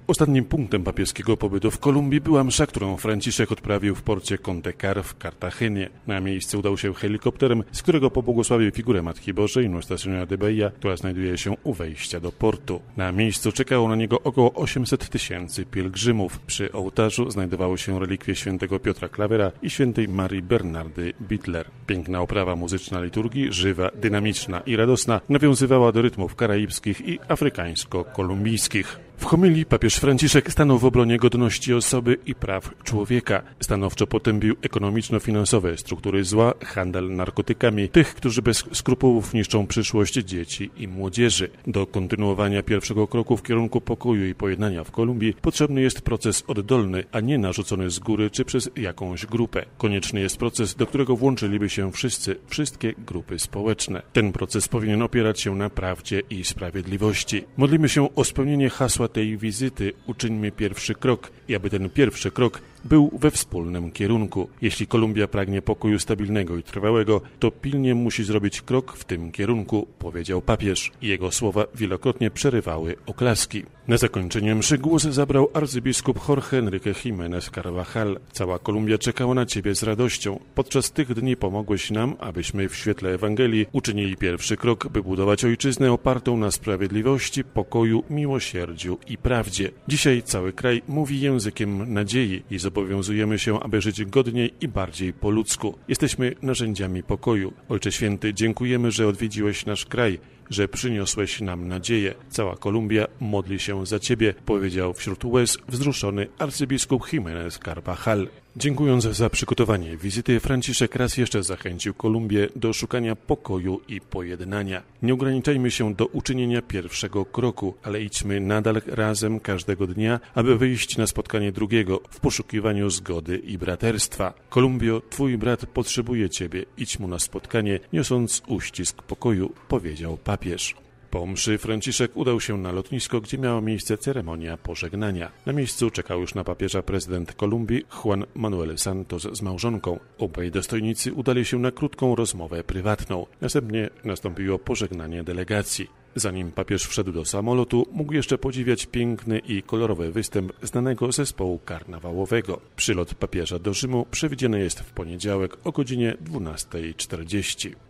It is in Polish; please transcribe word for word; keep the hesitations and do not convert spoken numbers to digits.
Ostatnim punktem papieskiego pobytu w Kolumbii była msza, którą Franciszek odprawił w porcie Contecar w Kartagenie. Na miejsce udał się helikopterem, z którego pobłogosławił figurę Matki Bożej Nuestra Señora de Bahía, która znajduje się u wejścia do portu. Na miejscu czekało na niego około osiemset tysięcy pielgrzymów. Przy ołtarzu znajdowały się relikwie świętego Piotra Klawera i świętej Marii Bernardy Bittler. Piękna oprawa muzyczna liturgii, żywa, dynamiczna i radosna, nawiązywała do rytmów karaibskich i afrykańsko-kolumbijskich. W homilii papież Franciszek stanął w obronie godności osoby i praw człowieka. Stanowczo potępił ekonomiczno-finansowe struktury zła, handel narkotykami, tych, którzy bez skrupułów niszczą przyszłość dzieci i młodzieży. Do kontynuowania pierwszego kroku w kierunku pokoju i pojednania w Kolumbii potrzebny jest proces oddolny, a nie narzucony z góry czy przez jakąś grupę. Konieczny jest proces, do którego włączyliby się wszyscy, wszystkie grupy społeczne. Ten proces powinien opierać się na prawdzie i sprawiedliwości. Modlimy się o spełnienie hasła tej wizyty, uczyńmy pierwszy krok i aby ten pierwszy krok był we wspólnym kierunku. Jeśli Kolumbia pragnie pokoju stabilnego i trwałego, to pilnie musi zrobić krok w tym kierunku, powiedział papież. Jego słowa wielokrotnie przerywały oklaski. Na zakończenie mszy głos zabrał arcybiskup Jorge Enrique Jiménez Carvajal. Cała Kolumbia czekała na Ciebie z radością. Podczas tych dni pomogłeś nam, abyśmy w świetle Ewangelii uczynili pierwszy krok, by budować ojczyznę opartą na sprawiedliwości, pokoju, miłosierdziu i prawdzie. Dzisiaj cały kraj mówi językiem nadziei i zobowiązujemy się, aby żyć godniej i bardziej po ludzku. Jesteśmy narzędziami pokoju. Ojcze Święty, dziękujemy, że odwiedziłeś nasz kraj, że przyniosłeś nam nadzieję. Cała Kolumbia modli się za Ciebie, powiedział wśród łez wzruszony arcybiskup Jiménez Carvajal. Dziękując za przygotowanie wizyty, Franciszek raz jeszcze zachęcił Kolumbię do szukania pokoju i pojednania. Nie ograniczajmy się do uczynienia pierwszego kroku, ale idźmy nadal razem każdego dnia, aby wyjść na spotkanie drugiego w poszukiwaniu zgody i braterstwa. Kolumbio, Twój brat potrzebuje Ciebie. Idź mu na spotkanie, niosąc uścisk pokoju, powiedział papież. Po mszy Franciszek udał się na lotnisko, gdzie miała miejsce ceremonia pożegnania. Na miejscu czekał już na papieża prezydent Kolumbii Juan Manuel Santos z małżonką. Obaj dostojnicy udali się na krótką rozmowę prywatną. Następnie nastąpiło pożegnanie delegacji. Zanim papież wszedł do samolotu, mógł jeszcze podziwiać piękny i kolorowy występ znanego zespołu karnawałowego. Przylot papieża do Rzymu przewidziany jest w poniedziałek o godzinie dwunastej czterdzieści.